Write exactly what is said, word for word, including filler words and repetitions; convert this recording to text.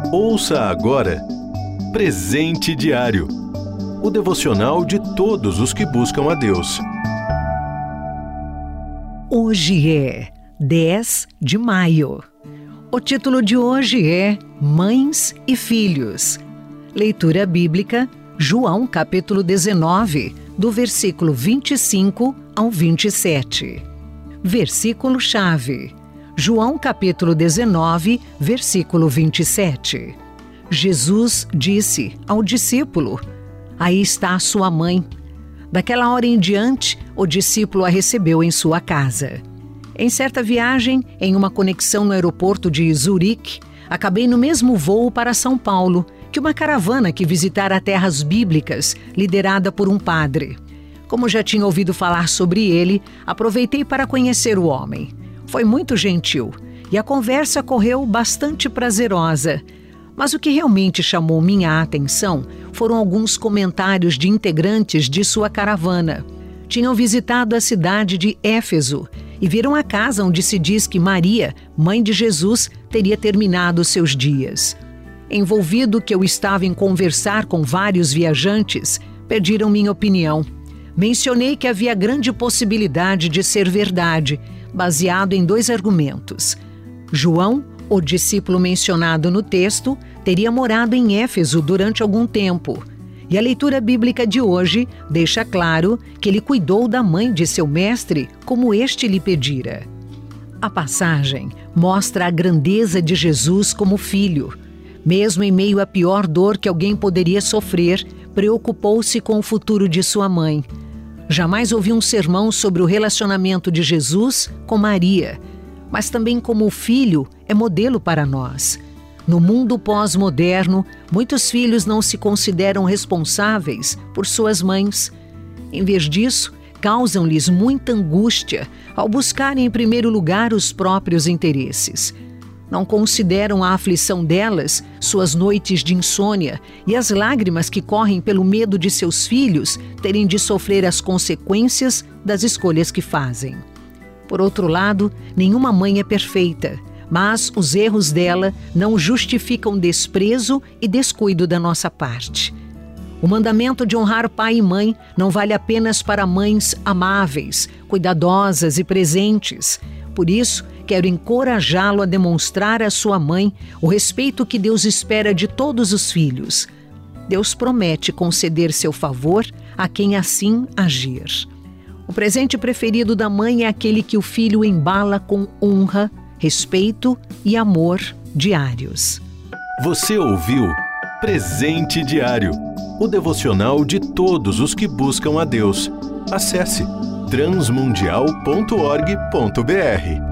Ouça agora Presente Diário, o devocional de todos os que buscam a Deus. Hoje é dez de maio. O título de hoje é Mães e Filhos. Leitura bíblica, João capítulo dezenove, do versículo vinte e cinco ao vinte e sete. Versículo-chave. João capítulo dezenove, versículo vinte e sete. Jesus disse ao discípulo: "Aí está a sua mãe." Daquela hora em diante, o discípulo a recebeu em sua casa. Em certa viagem, em uma conexão no aeroporto de Zurique, acabei no mesmo voo para São Paulo que uma caravana que visitara terras bíblicas, liderada por um padre. Como já tinha ouvido falar sobre ele, aproveitei para conhecer o homem. Foi muito gentil e a conversa correu bastante prazerosa. Mas o que realmente chamou minha atenção foram alguns comentários de integrantes de sua caravana. Tinham visitado a cidade de Éfeso e viram a casa onde se diz que Maria, mãe de Jesus, teria terminado seus dias. Envolvido que eu estava em conversar com vários viajantes, pediram minha opinião. Mencionei que havia grande possibilidade de ser verdade, baseado em dois argumentos. João, o discípulo mencionado no texto, teria morado em Éfeso durante algum tempo. E a leitura bíblica de hoje deixa claro que ele cuidou da mãe de seu mestre como este lhe pedira. A passagem mostra a grandeza de Jesus como filho. Mesmo em meio à pior dor que alguém poderia sofrer, preocupou-se com o futuro de sua mãe. Jamais ouvi um sermão sobre o relacionamento de Jesus com Maria, mas também como o filho é modelo para nós. No mundo pós-moderno, muitos filhos não se consideram responsáveis por suas mães. Em vez disso, causam-lhes muita angústia ao buscarem em primeiro lugar os próprios interesses. Não consideram a aflição delas, suas noites de insônia e as lágrimas que correm pelo medo de seus filhos terem de sofrer as consequências das escolhas que fazem. Por outro lado, nenhuma mãe é perfeita, mas os erros dela não justificam desprezo e descuido da nossa parte. O mandamento de honrar pai e mãe não vale apenas para mães amáveis, cuidadosas e presentes. Por isso, quero encorajá-lo a demonstrar à sua mãe o respeito que Deus espera de todos os filhos. Deus promete conceder seu favor a quem assim agir. O presente preferido da mãe é aquele que o filho embala com honra, respeito e amor diários. Você ouviu Presente Diário, o devocional de todos os que buscam a Deus. Acesse transmundial ponto org ponto br.